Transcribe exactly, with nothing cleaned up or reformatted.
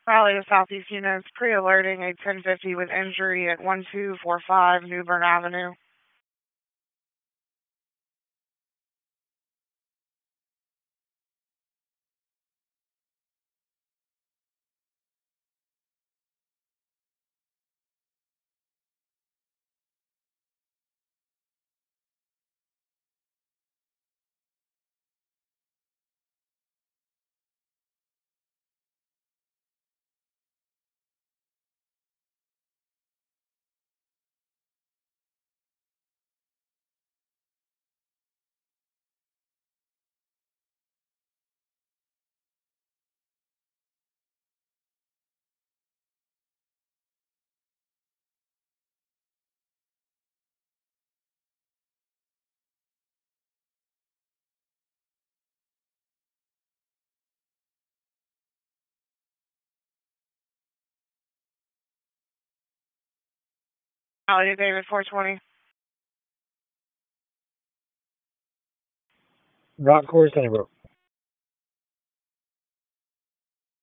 Raleigh to Southeast units, pre-alerting a ten fifty with injury at one two four five New Bern Avenue. Raleigh to David four twenty. Rock Course, Sunnybrook.